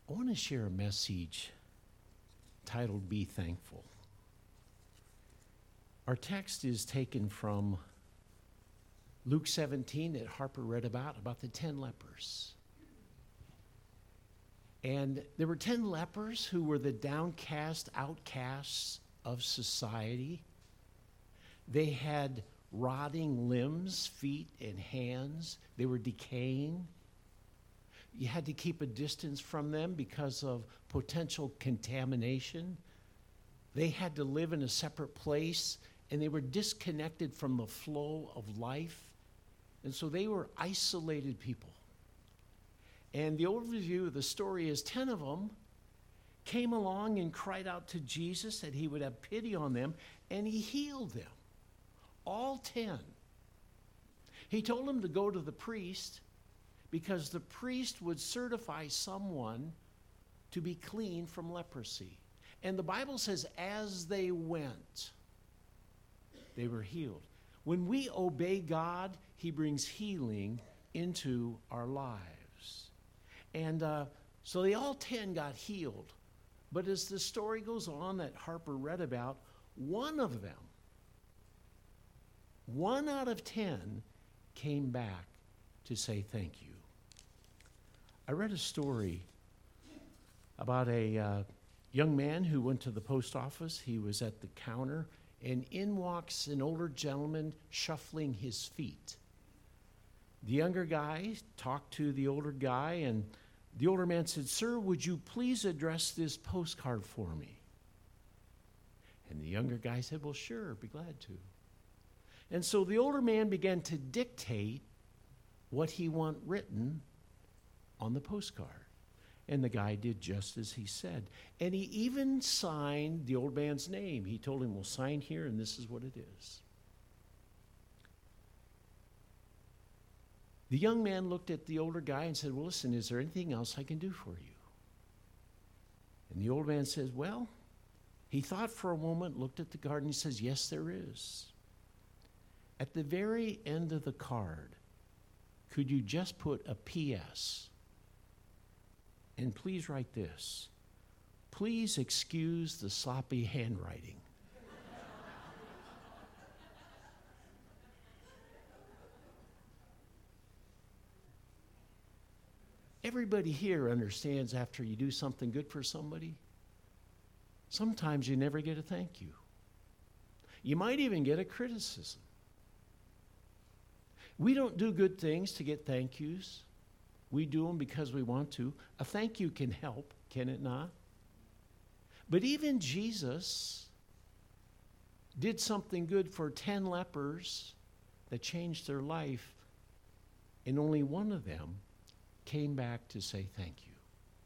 I want to share a message titled Be Thankful. Our text is taken from Luke 17 that Harper read about the 10 lepers. And there were 10 lepers who were the downcast outcasts of society. They had rotting limbs, feet, and hands. They were decaying. You had to keep a distance from them because of potential contamination. They had to live in a separate place, and they were disconnected from the flow of life. And so they were isolated people. And the overview of the story is 10 of them came along and cried out to Jesus that he would have pity on them, and he healed them. All 10. He told them to go to the priest because the priest would certify someone to be clean from leprosy. And the Bible says as they went, they were healed. When we obey God, he brings healing into our lives. And so they all 10 got healed. But as the story goes on that Harper read about, one of them, 1 out of 10, came back to say thank you. I read a story about a young man who went to the post office. He was at the counter, and in walks an older gentleman shuffling his feet. The younger guy talked to the older guy, and the older man said, "Sir, would you please address this postcard for me?" And the younger guy said, "Well, sure, be glad to." And so the older man began to dictate what he wanted written on the postcard. And the guy did just as he said. And he even signed the old man's name. He told him, "Well, sign here, and this is what it is." The young man looked at the older guy and said, "Well, listen, is there anything else I can do for you?" And the old man says, "Well," he thought for a moment, looked at the card, and he says, "Yes, there is. At the very end of the card, could you just put a P.S.? And please write this: please excuse the sloppy handwriting." Everybody here understands after you do something good for somebody, sometimes you never get a thank you. You might even get a criticism. We don't do good things to get thank yous. We do them because we want to. A thank you can help, can it not? But even Jesus did something good for 10 lepers that changed their life, and only one of them came back to say thank you.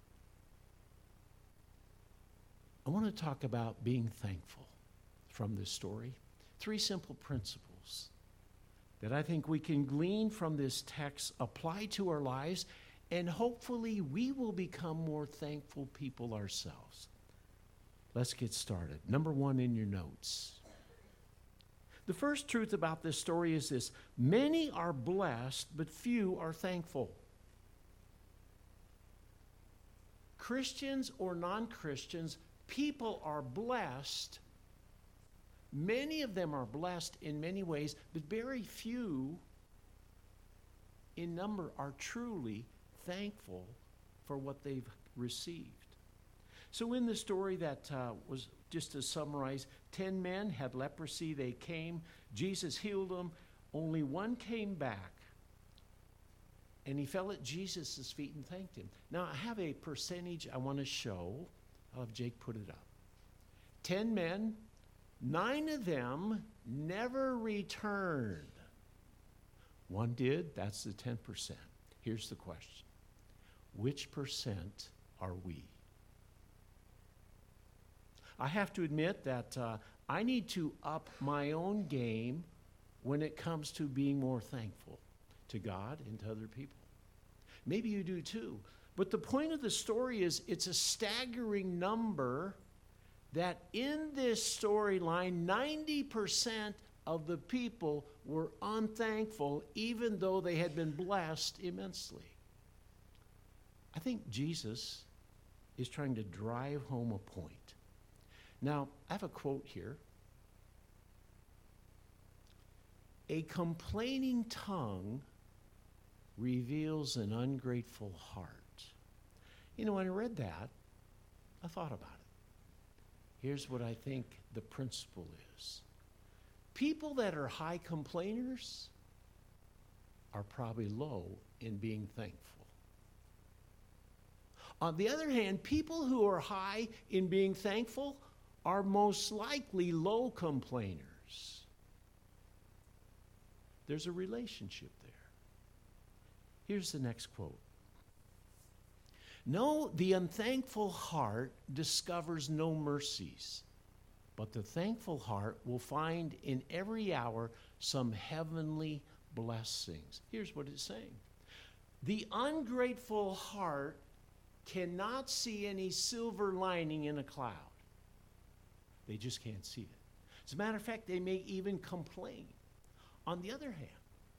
I want to talk about being thankful from this story. 3 simple principles that I think we can glean from this text, apply to our lives, and hopefully we will become more thankful people ourselves. Let's get started. Number 1 in your notes. The first truth about this story is this: many are blessed, but few are thankful. Christians or non-Christians, people are blessed. Many of them are blessed in many ways, but very few in number are truly thankful for what they've received. So in the story that was, just to summarize, 10 men had leprosy. They came. Jesus healed them. Only one came back, and he fell at Jesus' feet and thanked him. Now, I have a percentage I want to show. I'll have Jake put it up. 10 men, 9 of them never returned. 1 did. That's the 10%. Here's the question: which percent are we? I have to admit that I need to up my own game when it comes to being more thankful to God and to other people. Maybe you do too. But the point of the story is it's a staggering number that in this storyline, 90% of the people were unthankful even though they had been blessed immensely. I think Jesus is trying to drive home a point. Now, I have a quote here. A complaining tongue reveals an ungrateful heart. You know, when I read that, I thought about it. Here's what I think the principle is. People that are high complainers are probably low in being thankful. On the other hand, people who are high in being thankful are most likely low complainers. There's a relationship there. Here's the next quote. No, the unthankful heart discovers no mercies, but the thankful heart will find in every hour some heavenly blessings. Here's what it's saying. The ungrateful heart cannot see any silver lining in a cloud. They just can't see it. As a matter of fact, they may even complain. On the other hand,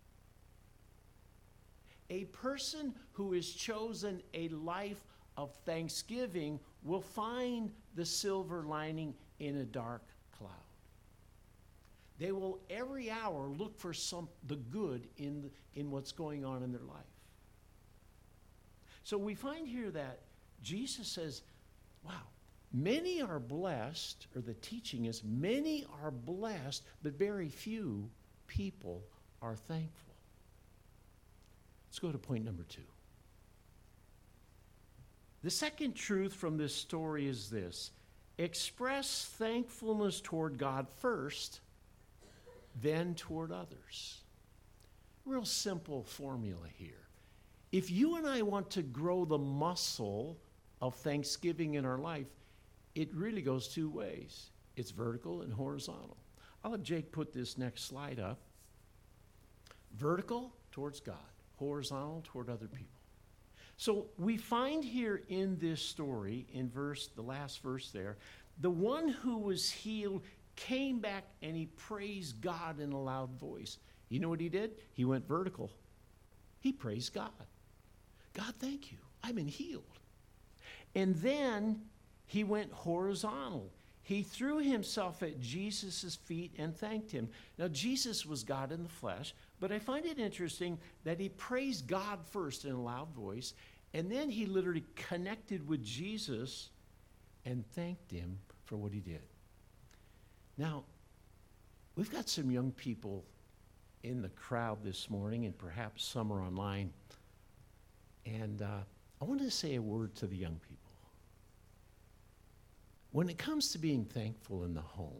a person who has chosen a life of thanksgiving will find the silver lining in a dark cloud. They will every hour look for the good in what's going on in their life. So we find here that Jesus says, wow, many are blessed, or the teaching is, many are blessed, but very few people are thankful. Let's go to point number 2. The second truth from this story is this: express thankfulness toward God first, then toward others. Real simple formula here. If you and I want to grow the muscle of thanksgiving in our life, it really goes 2 ways. It's vertical and horizontal. I'll have Jake put this next slide up. Vertical towards God, horizontal toward other people. So we find here in this story, in the last verse there, the one who was healed came back and he praised God in a loud voice. You know what he did? He went vertical. He praised God. God, thank you. I've been healed. And then he went horizontal. He threw himself at Jesus' feet and thanked him. Now, Jesus was God in the flesh, but I find it interesting that he praised God first in a loud voice, and then he literally connected with Jesus and thanked him for what he did. Now, we've got some young people in the crowd this morning, and perhaps some are online, and I want to say a word to the young people. When it comes to being thankful in the home,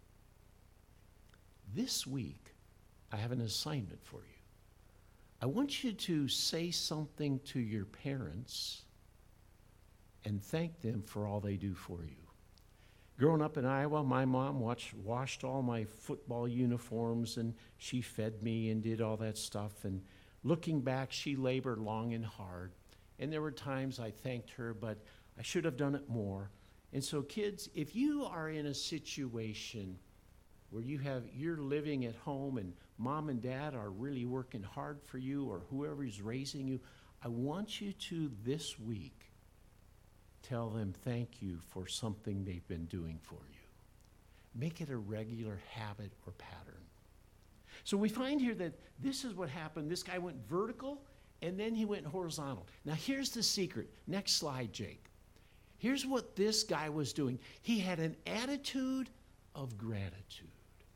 this week, I have an assignment for you. I want you to say something to your parents and thank them for all they do for you. Growing up in Iowa, my mom washed all my football uniforms, and she fed me and did all that stuff. And looking back, she labored long and hard. And there were times I thanked her, but I should have done it more. And so kids, if you are in a situation where you're living at home and mom and dad are really working hard for you, or whoever is raising you, I want you to this week tell them thank you for something they've been doing for you. Make it a regular habit or pattern. So we find here that this is what happened. This guy went vertical and then he went horizontal. Now here's the secret. Next slide, Jake. Here's what this guy was doing. He had an attitude of gratitude.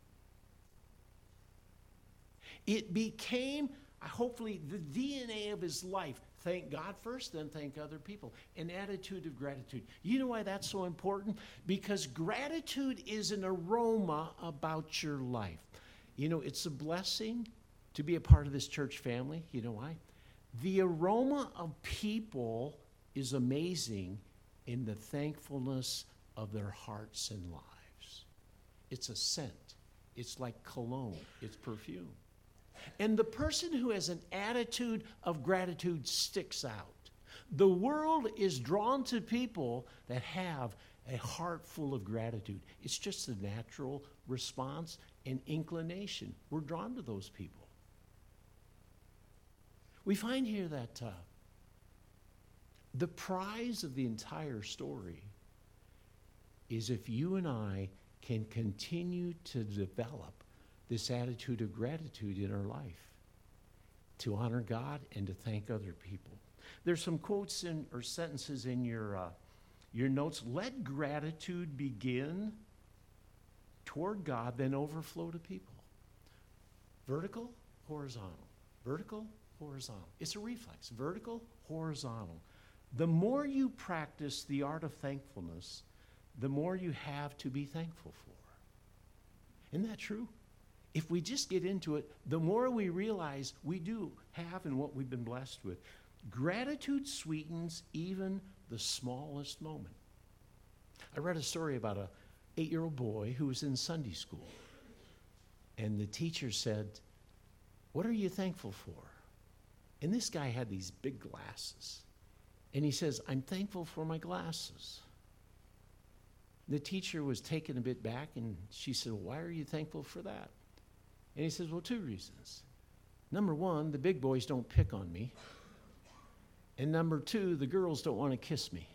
It became, hopefully, the DNA of his life. Thank God first, then thank other people. An attitude of gratitude. You know why that's so important? Because gratitude is an aroma about your life. You know, it's a blessing to be a part of this church family. You know why? The aroma of people is amazing in the thankfulness of their hearts and lives. It's a scent. It's like cologne. It's perfume. And the person who has an attitude of gratitude sticks out. The world is drawn to people that have a heart full of gratitude. It's just a natural response and inclination. We're drawn to those people. We find here that The prize of the entire story is if you and I can continue to develop this attitude of gratitude in our life, to honor God and to thank other people. There's some quotes or sentences in your notes. Let gratitude begin toward God, then overflow to people. Vertical, horizontal. Vertical, horizontal. It's a reflex. Vertical, horizontal. The more you practice the art of thankfulness, the more you have to be thankful for. Isn't that true? If we just get into it, the more we realize we do have and what we've been blessed with. Gratitude sweetens even the smallest moment. I read a story about a 8-year-old boy who was in Sunday school. And the teacher said, "What are you thankful for?" And this guy had these big glasses. And he says, "I'm thankful for my glasses." The teacher was taken a bit back, and she said, "Why are you thankful for that?" And he says, "Well, 2 reasons. Number 1, the big boys don't pick on me. And number 2, the girls don't want to kiss me."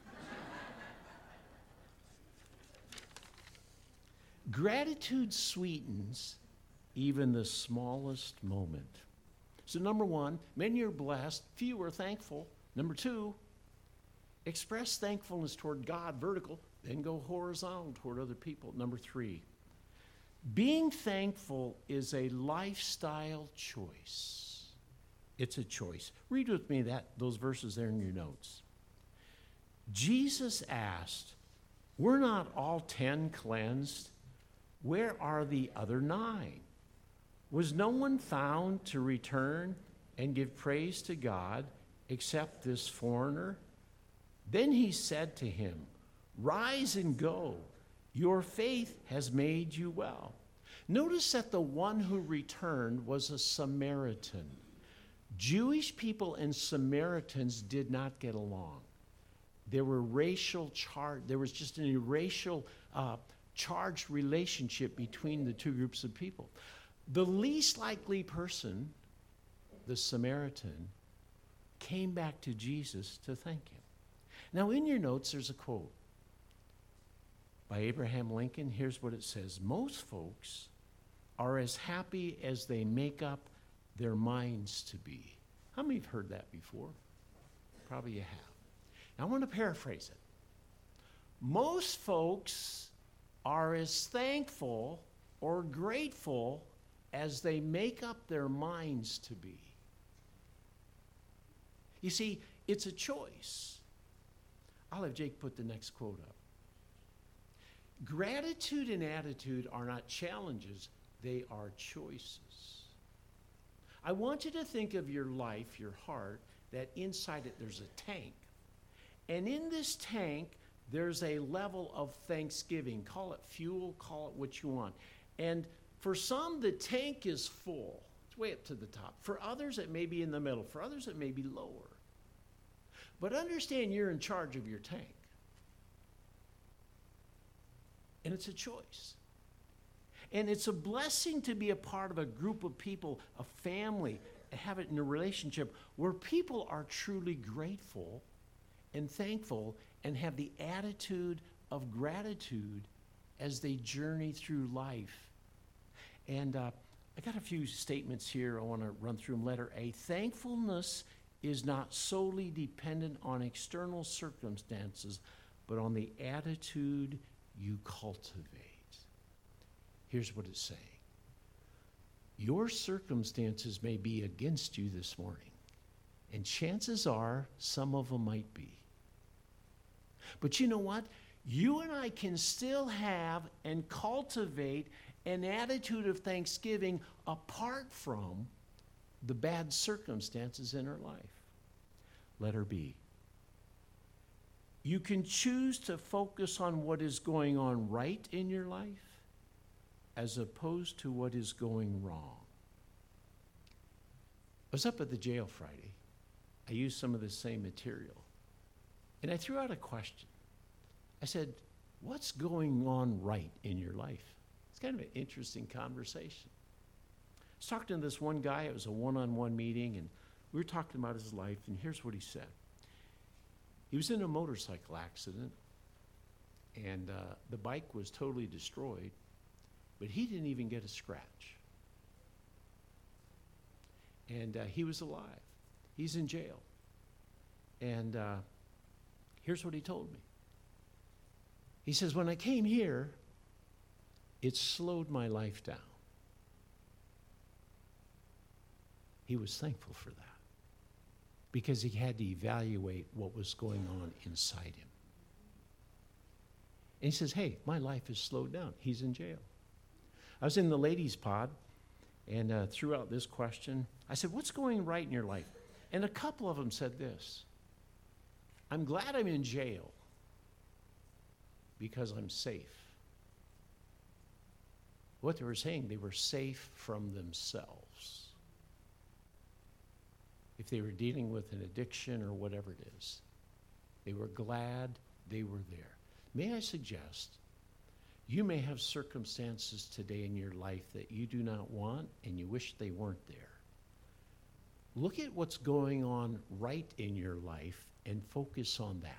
Gratitude sweetens even the smallest moment. So number 1, many are blessed, few are thankful. Number 2, express thankfulness toward God, vertical, then go horizontal toward other people. Number 3, being thankful is a lifestyle choice. It's a choice. Read with me those verses there in your notes. Jesus asked, "Were not all 10 cleansed? Where are the other 9? Was no one found to return and give praise to God except this foreigner?" Then he said to him, "Rise and go. Your faith has made you well." Notice that the one who returned was a Samaritan. Jewish people and Samaritans did not get along. There were there was just a racial charged relationship between the 2 groups of people. The least likely person, the Samaritan, came back to Jesus to thank him. Now, in your notes, there's a quote by Abraham Lincoln. Here's what it says: "Most folks are as happy as they make up their minds to be." How many have heard that before? Probably you have. Now, I want to paraphrase it. Most folks are as thankful or grateful as they make up their minds to be. You see, it's a choice. I'll have Jake put the next quote up. Gratitude and attitude are not challenges, they are choices. I want you to think of your life, your heart, that inside it there's a tank. And in this tank, there's a level of thanksgiving. Call it fuel, call it what you want. And for some, the tank is full. It's way up to the top. For others, it may be in the middle. For others, it may be lower. But understand you're in charge of your tank. And it's a choice. And it's a blessing to be a part of a group of people, a family, have it in a relationship where people are truly grateful and thankful and have the attitude of gratitude as they journey through life. And I got a few statements here. I want to run through them. Letter A, thankfulness is not solely dependent on external circumstances, but on the attitude you cultivate. Here's what it's saying. Your circumstances may be against you this morning, and chances are some of them might be. But you know what? You and I can still have and cultivate an attitude of thanksgiving apart from the bad circumstances in our life. Letter B. You can choose to focus on what is going on right in your life as opposed to what is going wrong. I was up at the jail Friday. I used some of the same material. And I threw out a question. I said, what's going on right in your life? It's kind of an interesting conversation. I was talking to this one guy. It was a one-on-one meeting, and we were talking about his life, and here's what he said. He was in a motorcycle accident, and the bike was totally destroyed, but he didn't even get a scratch. And he was alive. He's in jail. And here's what he told me. He says, when I came here, it slowed my life down. He was thankful for that because he had to evaluate what was going on inside him. And he says, hey, my life has slowed down. He's in jail. I was in the ladies' pod and threw out this question. I said, what's going right in your life? And a couple of them said this: I'm glad I'm in jail because I'm safe. What they were saying, they were safe from themselves. If they were dealing with an addiction or whatever it is, they were glad they were there. May I suggest, you may have circumstances today in your life that you do not want and you wish they weren't there. Look at what's going on right in your life and focus on that.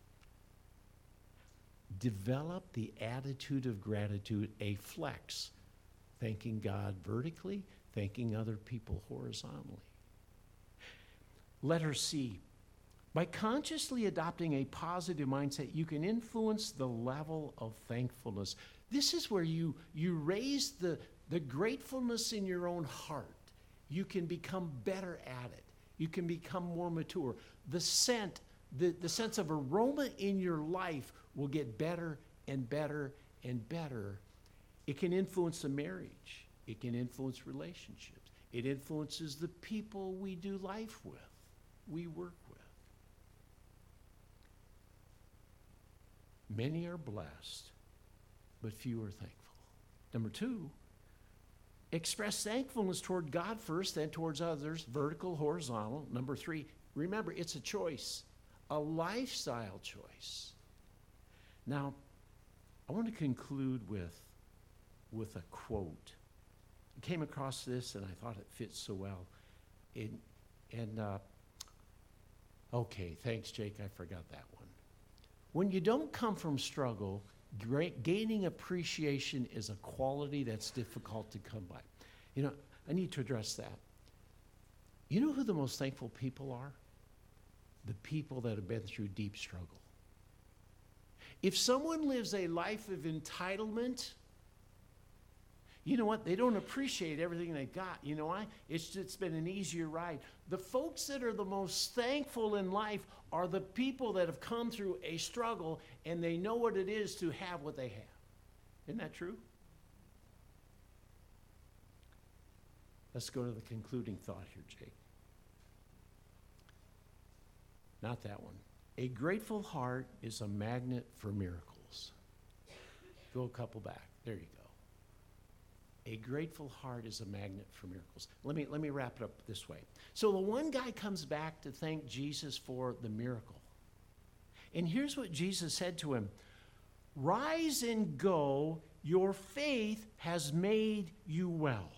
Develop the attitude of gratitude, a flex, thanking God vertically, thanking other people horizontally. Letter C. By consciously adopting a positive mindset, you can influence the level of thankfulness. This is where you raise the gratefulness in your own heart. You can become better at it. You can become more mature. The sense of aroma in your life will get better and better and better. It can influence a marriage. It can influence relationships. It influences the people we do life with, we work with. Many are blessed, but few are thankful. Number 2, express thankfulness toward God first, then towards others, vertical, horizontal. Number 3, remember, it's a choice, a lifestyle choice. Now, I want to conclude with a quote. I came across this and I thought it fits so well. Okay, thanks, Jake, I forgot that one. When you don't come from struggle, gaining appreciation is a quality that's difficult to come by. You know, I need to address that. You know who the most thankful people are? The people that have been through deep struggle. If someone lives a life of entitlement, you know what? They don't appreciate everything they got. You know why? It's been an easier ride. The folks that are the most thankful in life are the people that have come through a struggle and they know what it is to have what they have. Isn't that true? Let's go to the concluding thought here, Jake. Not that one. A grateful heart is a magnet for miracles. Go a couple back. There you go. A grateful heart is a magnet for miracles. Let me wrap it up this way. So the one guy comes back to thank Jesus for the miracle. And here's what Jesus said to him: rise and go, your faith has made you well.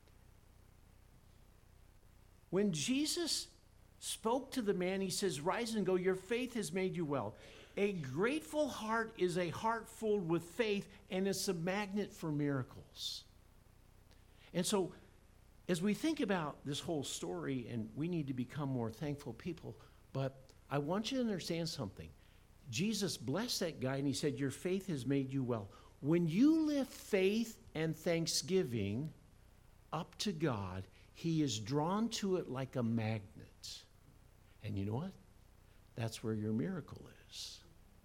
When Jesus spoke to the man, he says, rise and go, your faith has made you well. A grateful heart is a heart filled with faith, and it's a magnet for miracles. And so, as we think about this whole story, and we need to become more thankful people, but I want you to understand something. Jesus blessed that guy, and he said, your faith has made you well. When you lift faith and thanksgiving up to God, he is drawn to it like a magnet. And you know what? That's where your miracle is.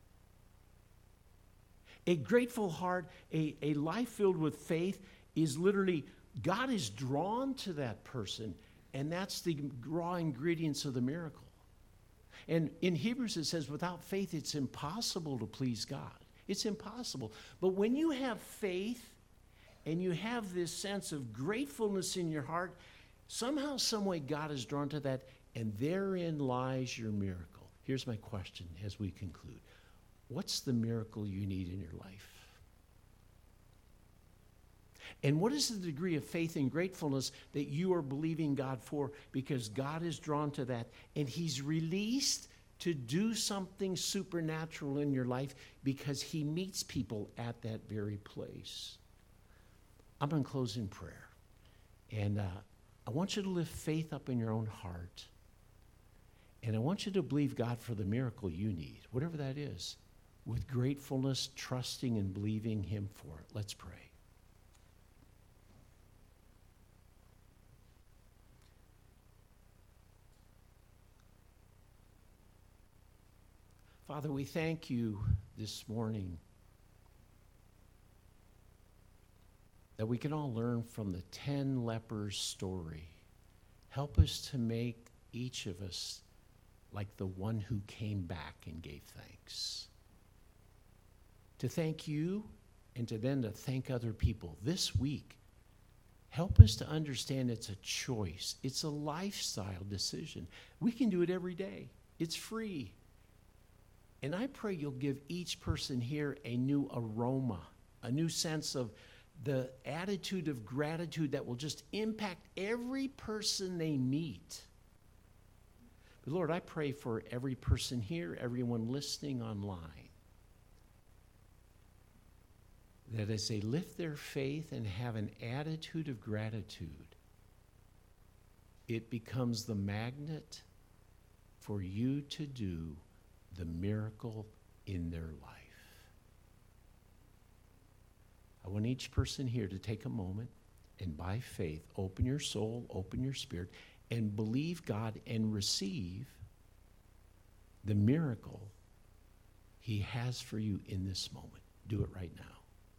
A grateful heart, a life filled with faith is literally, God is drawn to that person, and that's the raw ingredients of the miracle. And in Hebrews it says, without faith it's impossible to please God. It's impossible. But when you have faith and you have this sense of gratefulness in your heart, somehow, some way God is drawn to that, and therein lies your miracle. Here's my question as we conclude. What's the miracle you need in your life? And what is the degree of faith and gratefulness that you are believing God for? Because God is drawn to that, and he's released to do something supernatural in your life because he meets people at that very place. I'm going to close in prayer. And I want you to lift faith up in your own heart. And I want you to believe God for the miracle you need, whatever that is, with gratefulness, trusting and believing him for it. Let's pray. Father, we thank you this morning that we can all learn from the 10 lepers' story. Help us to make each of us like the one who came back and gave thanks. To thank you and to then to thank other people this week. Help us to understand it's a choice. It's a lifestyle decision. We can do it every day. It's free. And I pray you'll give each person here a new aroma, a new sense of the attitude of gratitude that will just impact every person they meet. But Lord, I pray for every person here, everyone listening online, that as they lift their faith and have an attitude of gratitude, it becomes the magnet for you to do the miracle in their life. I want each person here to take a moment and by faith, open your soul, open your spirit, and believe God and receive the miracle he has for you in this moment. Do it right now.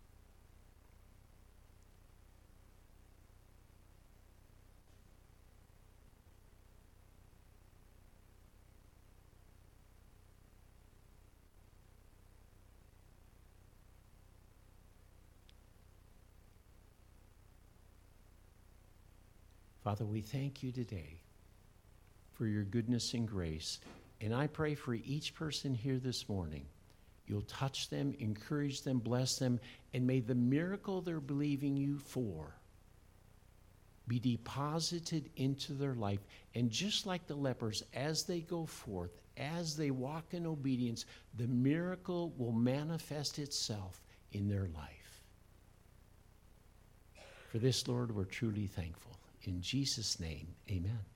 Father, we thank you today for your goodness and grace. And I pray for each person here this morning, you'll touch them, encourage them, bless them, and may the miracle they're believing you for be deposited into their life. And just like the lepers, as they go forth, as they walk in obedience, the miracle will manifest itself in their life. For this, Lord, we're truly thankful. In Jesus' name, amen.